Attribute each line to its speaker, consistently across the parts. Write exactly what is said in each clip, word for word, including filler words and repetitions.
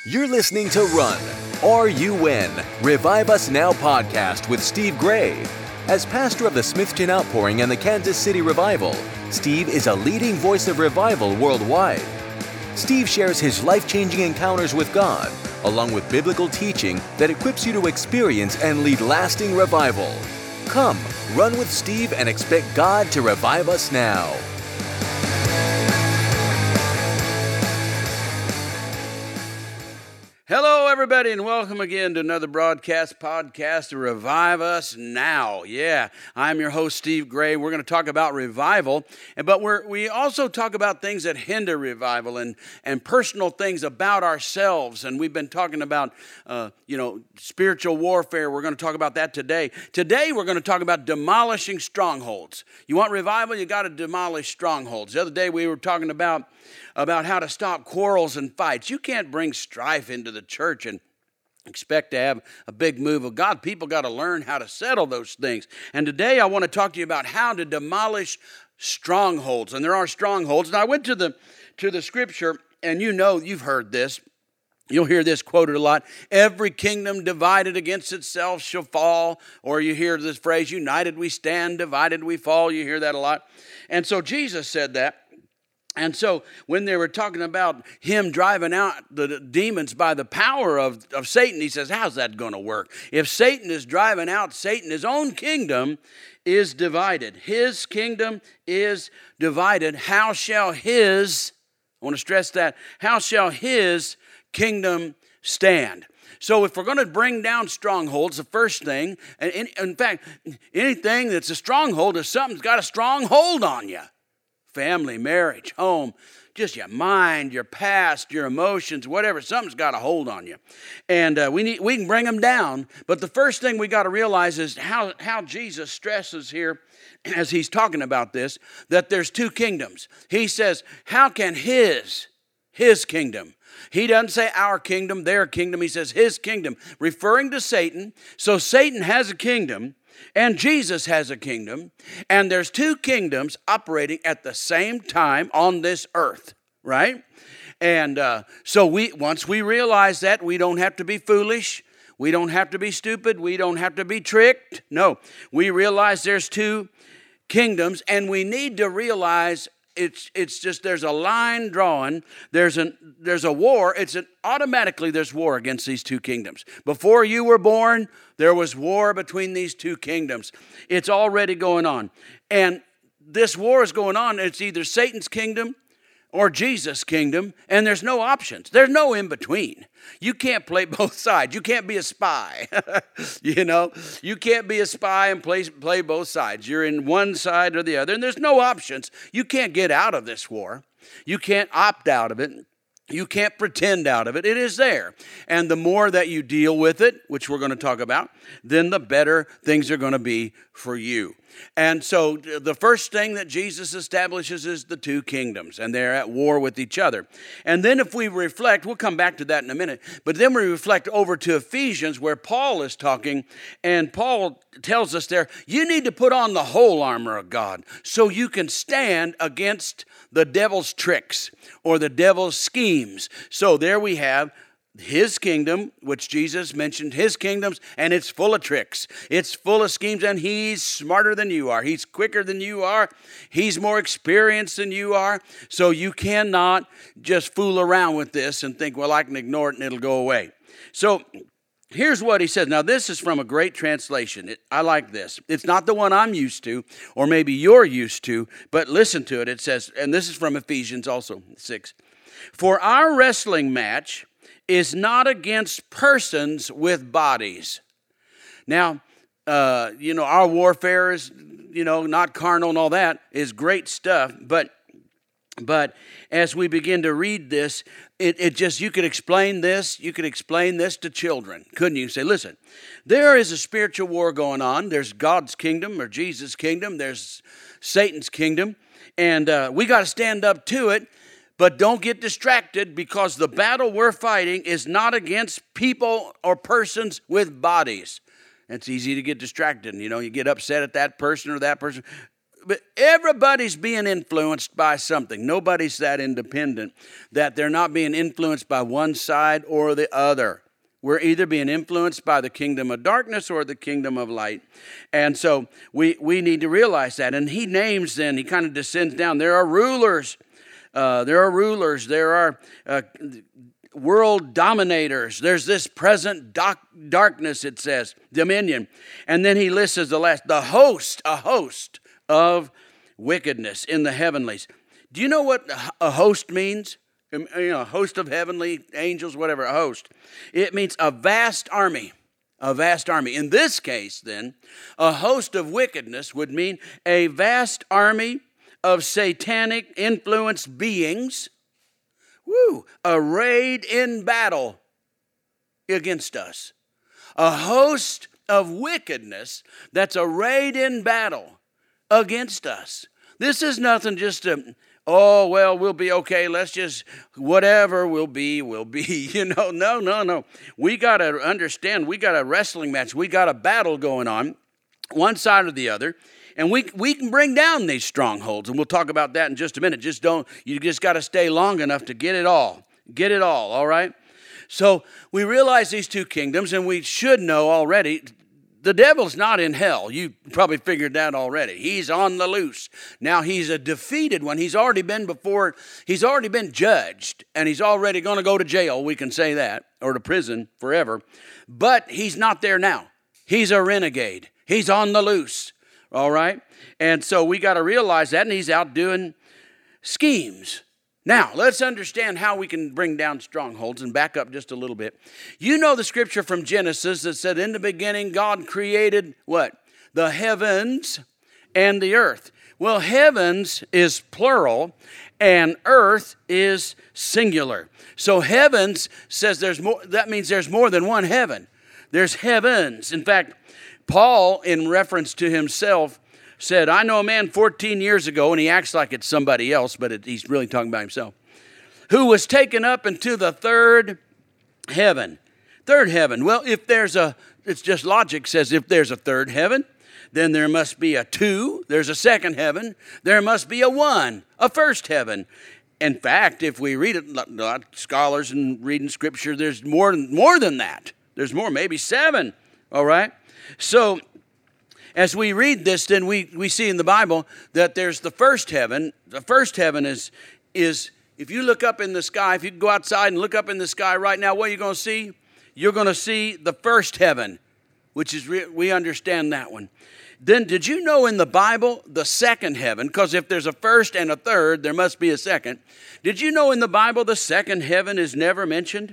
Speaker 1: You're listening to Run, R U N, Revive Us Now podcast with Steve Gray. As pastor of the Smithton Outpouring and the Kansas City Revival, Steve is a leading voice of revival worldwide. Steve shares his life-changing encounters with God, along with biblical teaching that equips you to experience and lead lasting revival. Come, run with Steve and expect God to revive us now.
Speaker 2: Hello, everybody, and welcome again to another broadcast podcast to Revive Us Now. Yeah, I'm your host, Steve Gray. We're going to talk about revival, but we're, we also talk about things that hinder revival and, and personal things about ourselves. And we've been talking about, uh, you know, spiritual warfare. We're going to talk about that today. Today, we're going to talk about demolishing strongholds. You want revival? You got to demolish strongholds. The other day, we were talking about about how to stop quarrels and fights. You can't bring strife into the church and expect to have a big move of God. People got to learn how to settle those things. And today I want to talk to you about how to demolish strongholds. And there are strongholds. And I went to the to the scripture, and you know, you've heard this. You'll hear this quoted a lot. Every kingdom divided against itself shall fall. Or you hear this phrase, united we stand, divided we fall. You hear that a lot. And so Jesus said that. And so when they were talking about him driving out the demons by the power of, of Satan, he says, how's that going to work? If Satan is driving out Satan, his own kingdom is divided. His kingdom is divided. How shall his, I want to stress that, how shall his kingdom stand? So if we're going to bring down strongholds, the first thing, and in, in fact, anything that's a stronghold is something's got a strong hold on you. Family, marriage, home, just your mind, your past, your emotions, whatever. Something's got a hold on you. And uh, we need we can bring them down. But the first thing we got to realize is how, how Jesus stresses here as he's talking about this, that there's two kingdoms. He says, how can his, his kingdom? He doesn't say our kingdom, their kingdom. He says his kingdom, referring to Satan. So Satan has a kingdom. And Jesus has a kingdom, and there's two kingdoms operating at the same time on this earth, right? And uh, so we once we realize that, we don't have to be foolish. We don't have to be stupid. We don't have to be tricked. No, we realize there's two kingdoms, and we need to realize It's it's just there's a line drawn. There's an there's a war. It's an automatically there's war against these two kingdoms. Before you were born, there was war between these two kingdoms. It's already going on, and this war is going on. It's either Satan's kingdom or Jesus' kingdom, and there's no options. There's no in between. You can't play both sides. You can't be a spy. You know, you can't be a spy and play, play both sides. You're in one side or the other, and there's no options. You can't get out of this war. You can't opt out of it. You can't pretend out of it. It is there. And the more that you deal with it, which we're going to talk about, then the better things are going to be for you. And so the first thing that Jesus establishes is the two kingdoms, and they're at war with each other. And then if we reflect, we'll come back to that in a minute, but then we reflect over to Ephesians where Paul is talking, and Paul tells us there, you need to put on the whole armor of God so you can stand against the devil's tricks or the devil's schemes. So there we have his kingdom, which Jesus mentioned, his kingdoms, and it's full of tricks. It's full of schemes, and he's smarter than you are. He's quicker than you are. He's more experienced than you are. So you cannot just fool around with this and think, well, I can ignore it and it'll go away. So here's what he says. Now, this is from a great translation. It, I like this. It's not the one I'm used to, or maybe you're used to, but listen to it. It says, and this is from Ephesians also, six. For our wrestling match is not against persons with bodies. Now, uh, you know, our warfare is, you know, not carnal and all that is great stuff, but But as we begin to read this, it, it just, you could explain this, you could explain this to children, couldn't you? Say, listen, there is a spiritual war going on. There's God's kingdom or Jesus' kingdom. There's Satan's kingdom. And uh, we got to stand up to it. But don't get distracted because the battle we're fighting is not against people or persons with bodies. It's easy to get distracted. You know, you get upset at that person or that person. but everybody's being influenced by something. Nobody's that independent that they're not being influenced by one side or the other. We're either being influenced by the kingdom of darkness or the kingdom of light. And so we, we need to realize that. And he names then, he kind of descends down. There are rulers. Uh, there are rulers. There are uh, world dominators. There's this present doc- darkness, it says, dominion. And then he lists as the last, the host, a host of wickedness in the heavenlies. Do you know what a host means? You know, a host of heavenly angels, whatever, a host. It means a vast army, a vast army. In this case, then, a host of wickedness would mean a vast army of satanic influenced beings, woo, arrayed in battle against us. A host of wickedness that's arrayed in battle against us. This is nothing just a... Oh, well, we'll be okay. Let's just, whatever will be, will be. You know, no, no, no. We got to understand, we got a wrestling match. We got a battle going on, one side or the other. And we we can bring down these strongholds. And we'll talk about that in just a minute. Just don't, you just got to stay long enough to get it all. Get it all, all right? So we realize these two kingdoms, and we should know already, the devil's not in hell. You probably figured that already. He's on the loose. Now he's a defeated one. He's already been before, he's already been judged, and he's already going to go to jail, we can say that, or to prison forever. But he's not there now. He's a renegade. He's on the loose, all right? And so we got to realize that, and he's out doing schemes. Now, let's understand how we can bring down strongholds and back up just a little bit. You know the scripture from Genesis that said, in the beginning, God created what? The heavens and the earth. Well, heavens is plural and earth is singular. So heavens says there's more, that means there's more than one heaven. There's heavens. In fact, Paul, in reference to himself, said, I know a man fourteen years ago, and he acts like it's somebody else, but it, he's really talking about himself, who was taken up into the third heaven. Third heaven. Well, if there's a, it's just logic says if there's a third heaven, then there must be a two. There's a second heaven. There must be a one, a first heaven. In fact, if we read it, a lot of scholars and reading scripture, there's more, more than that. There's more, maybe seven, all right? So as we read this, then we, we see in the Bible that there's the first heaven. The first heaven is, is, if you look up in the sky, if you go outside and look up in the sky right now, what are you going to see? You're going to see the first heaven, which is, re- we understand that one. Then did you know in the Bible, the second heaven, because if there's a first and a third, there must be a second. Did you know in the Bible the second heaven is never mentioned?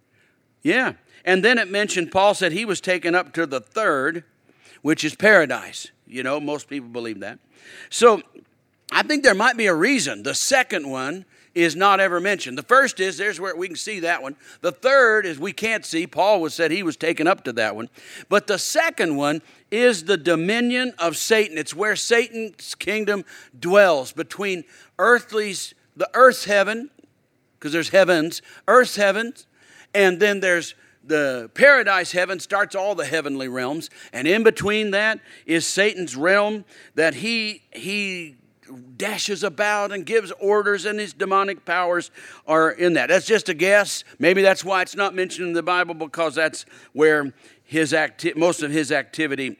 Speaker 2: Yeah. And then it mentioned, Paul said he was taken up to the third, which is paradise. You know, most people believe that. So I think there might be a reason the second one is not ever mentioned. The first is, there's where we can see that one. The third is we can't see. Paul was said he was taken up to that one. But the second one is the dominion of Satan. It's where Satan's kingdom dwells between earthly's, the earth's heaven, because there's heavens, earth's heavens, and then there's the paradise heaven starts all the heavenly realms, and in between that is Satan's realm that he he dashes about and gives orders, and his demonic powers are in that. That's just a guess. Maybe that's why it's not mentioned in the Bible, because that's where his acti- most of his activity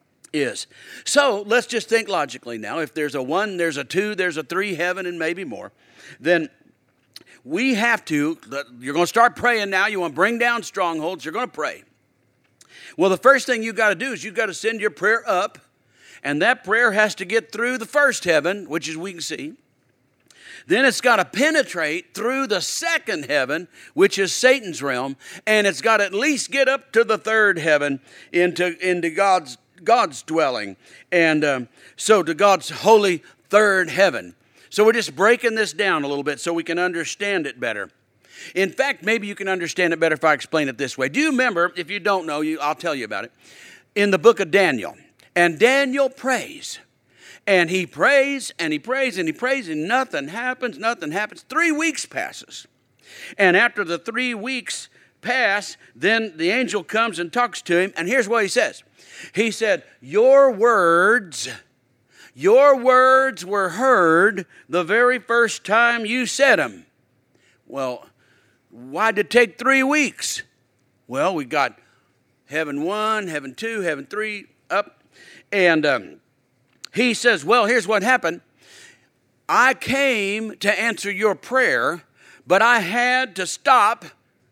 Speaker 2: is. So let's just think logically now. If there's a one, there's a two, there's a three heaven, and maybe more, then we have to, you're going to start praying now. You want to bring down strongholds. You're going to pray. Well, the first thing you got to do is you've got to send your prayer up. And that prayer has to get through the first heaven, which is we can see. Then it's got to penetrate through the second heaven, which is Satan's realm. And it's got to at least get up to the third heaven, into, into God's, God's dwelling. And um, so to God's holy third heaven. So we're just breaking this down a little bit so we can understand it better. In fact, maybe you can understand it better if I explain it this way. Do you remember, if you don't know, you, I'll tell you about it, in the book of Daniel. And Daniel prays. And he prays and he prays and he prays and nothing happens, nothing happens. Three weeks passes. And after the three weeks pass, then the angel comes and talks to him. And here's what he says. He said, your words... your words were heard the very first time you said them. Well, why did it take three weeks? Well, we got heaven one, heaven two, heaven three, up. And um, he says, well, here's what happened. I came to answer your prayer, but I had to stop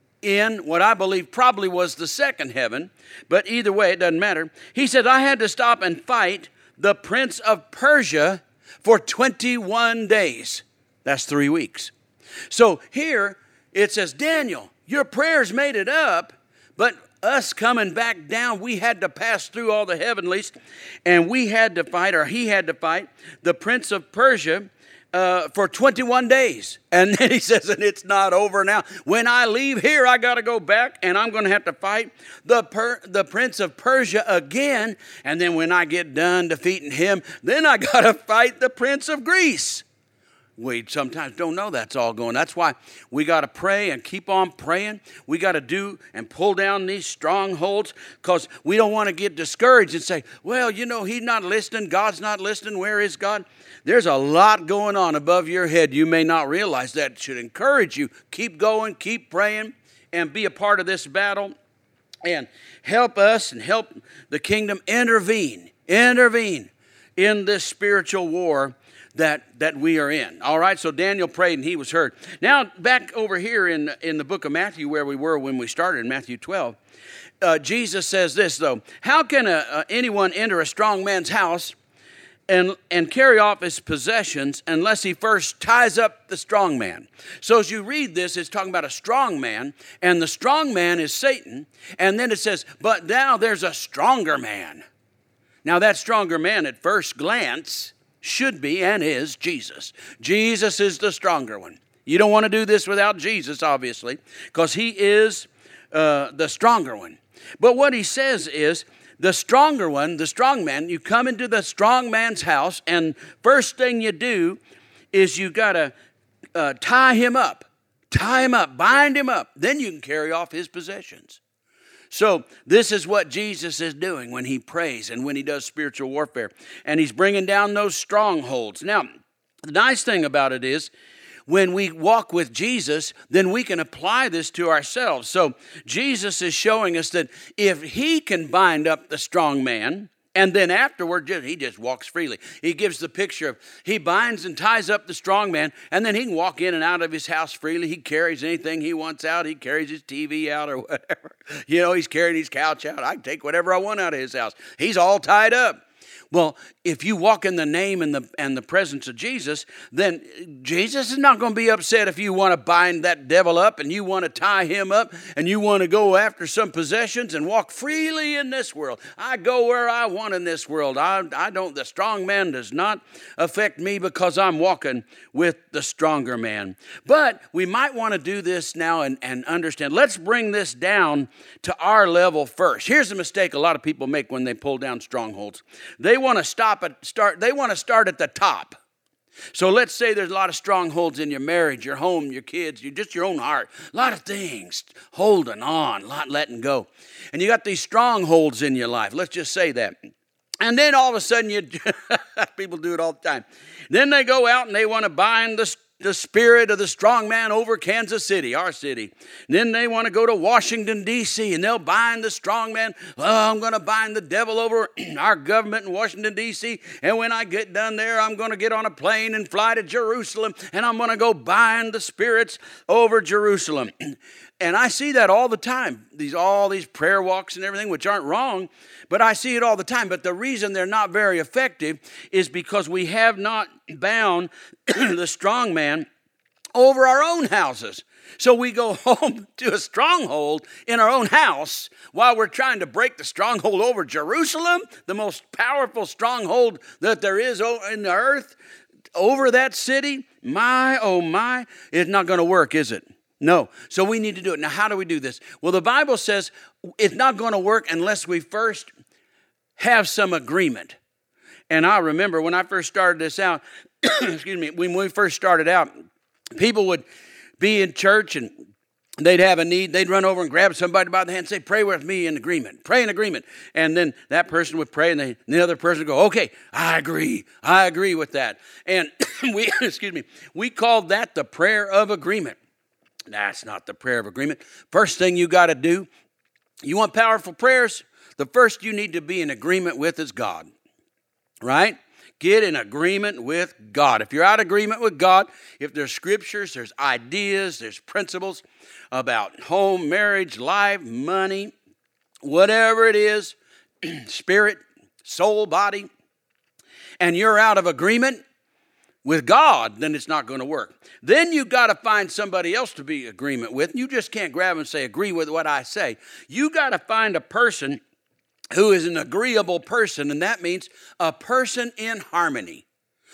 Speaker 2: in what I believe probably was the second heaven. But either way, it doesn't matter. He said, I had to stop and fight the prince of Persia for twenty-one days. That's three weeks. So here it says, Daniel, your prayers made it up, but us coming back down, we had to pass through all the heavenlies, and we had to fight, or he had to fight, the prince of Persia uh, for twenty-one days. And then he says, and it's not over now. When I leave here, I got to go back, and I'm going to have to fight the, per- the prince of Persia again. And then when I get done defeating him, then I got to fight the prince of Greece. We sometimes don't know that's all going. That's why we got to pray and keep on praying. We got to do and pull down these strongholds, because we don't want to get discouraged and say, well, you know, he's not listening. God's not listening. Where is God? There's a lot going on above your head. You may not realize that. It should encourage you. Keep going, keep praying, and be a part of this battle, and help us and help the kingdom intervene, intervene in this spiritual war that that we are in. All right, so Daniel prayed and he was heard. Now, back over here in, in the book of Matthew, where we were when we started, in Matthew twelve, uh, Jesus says this, though. How can a, uh, anyone enter a strong man's house and, and carry off his possessions unless he first ties up the strong man? So as you read this, it's talking about a strong man, and the strong man is Satan. And then it says, but now there's a stronger man. Now, that stronger man at first glance should be and is Jesus. Jesus is the stronger one. You don't want to do this without Jesus, obviously, because he is uh, the stronger one. But what he says is, the stronger one, the strong man, you come into the strong man's house, and first thing you do is you got to uh, tie him up. Tie him up, bind him up. Then you can carry off his possessions. So this is what Jesus is doing when he prays and when he does spiritual warfare. And he's bringing down those strongholds. Now, the nice thing about it is, when we walk with Jesus, then we can apply this to ourselves. So Jesus is showing us that if he can bind up the strong man, and then afterward, he just walks freely. He gives the picture of, he binds and ties up the strong man, and then he can walk in and out of his house freely. He carries anything he wants out. He carries his T V out or whatever. You know, he's carrying his couch out. I can take whatever I want out of his house. He's all tied up. Well, if you walk in the name and the and the presence of Jesus, then Jesus is not going to be upset if you want to bind that devil up and you want to tie him up and you want to go after some possessions and walk freely in this world. I go where I want in this world. I, I don't, the strong man does not affect me because I'm walking with the stronger man. But we might want to do this now and, and understand. Let's bring this down to our level first. Here's the mistake a lot of people make when they pull down strongholds. They want to stop at start. They want to start at the top. So let's say there's a lot of strongholds in your marriage, your home, your kids, your, just your own heart. A lot of things holding on, a lot letting go. And you got these strongholds in your life. Let's just say that. And then all of a sudden, you people do it all the time. Then they go out and they want to bind the the spirit of the strong man over Kansas City, our city. And then they want to go to Washington, D C, and they'll bind the strong man. Oh, I'm going to bind the devil over our government in Washington, D C, and when I get done there, I'm going to get on a plane and fly to Jerusalem, and I'm going to go bind the spirits over Jerusalem. And I see that all the time, these all these prayer walks and everything, which aren't wrong, but I see it all the time. But the reason they're not very effective is because we have not bound the strong man over our own houses. So we go home to a stronghold in our own house while we're trying to break the stronghold over Jerusalem, the most powerful stronghold that there is in the earth, over that city. My, oh my, it's not going to work, is it? No. So we need to do it. Now, how do we do this? Well, the Bible says it's not going to work unless we first have some agreement. And I remember when I first started this out, excuse me, when we first started out, people would be in church and they'd have a need, they'd run over and grab somebody by the hand and say, pray with me in agreement, pray in agreement. And then that person would pray and, they, and the other person would go, okay, I agree, I agree with that. And we, excuse me, we called that the prayer of agreement. That's not the prayer of agreement. First thing you got to do, you want powerful prayers? The first you need to be in agreement with is God, right? Get in agreement with God. If you're out of agreement with God, if there's scriptures, there's ideas, there's principles about home, marriage, life, money, whatever it is, spirit, soul, body, and you're out of agreement with God, then it's not going to work. Then you got to find somebody else to be in agreement with. You just can't grab and say, agree with what I say. You got to find a person who is an agreeable person, and that means a person in harmony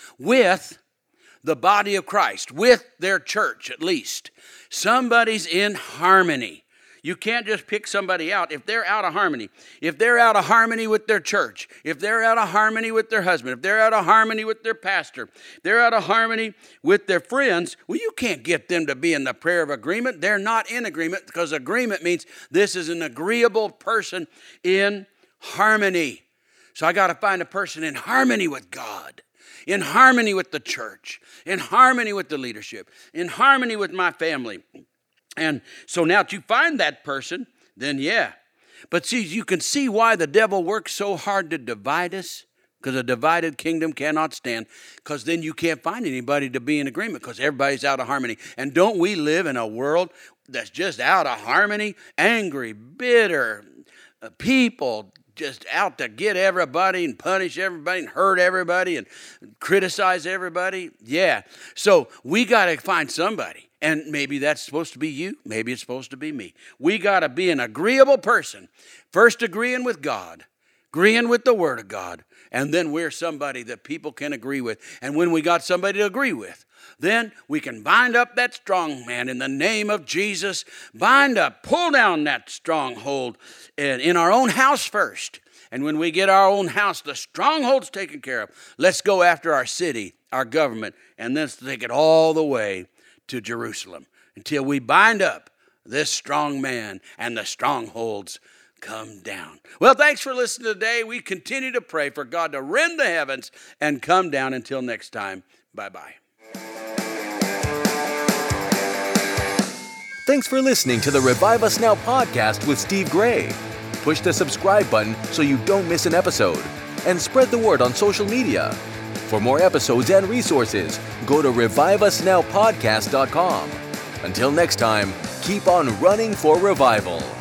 Speaker 2: with the body of Christ, with their church at least. Somebody's in harmony. You can't just pick somebody out if they're out of harmony. If they're out of harmony with their church, if they're out of harmony with their husband, if they're out of harmony with their pastor, if they're out of harmony with their friends, well, you can't get them to be in the prayer of agreement. They're not in agreement, because agreement means this is an agreeable person in harmony. So I got to find a person in harmony with God, in harmony with the church, in harmony with the leadership, in harmony with my family. And so now that you find that person, then yeah. But see, you can see why the devil works so hard to divide us, because a divided kingdom cannot stand, because then you can't find anybody to be in agreement, because everybody's out of harmony. And don't we live in a world that's just out of harmony? Angry, bitter uh, people, just out to get everybody and punish everybody and hurt everybody and criticize everybody. Yeah. So we got to find somebody. And maybe that's supposed to be you. Maybe it's supposed to be me. We got to be an agreeable person. First agreeing with God, agreeing with the Word of God, and then we're somebody that people can agree with. And when we got somebody to agree with, then we can bind up that strong man in the name of Jesus. Bind up, pull down that stronghold in, in our own house first. And when we get our own house, the stronghold's taken care of. Let's go after our city, our government, and then take it all the way to Jerusalem until we bind up this strong man and the strongholds come down. Well, thanks for listening today. We continue to pray for God to rend the heavens and come down. Until next time, bye-bye.
Speaker 1: Thanks for listening to the Revive Us Now podcast with Steve Gray. Push the subscribe button so you don't miss an episode, and spread the word on social media. For more episodes and resources, go to revive us now podcast dot com. Until next time, keep on running for revival.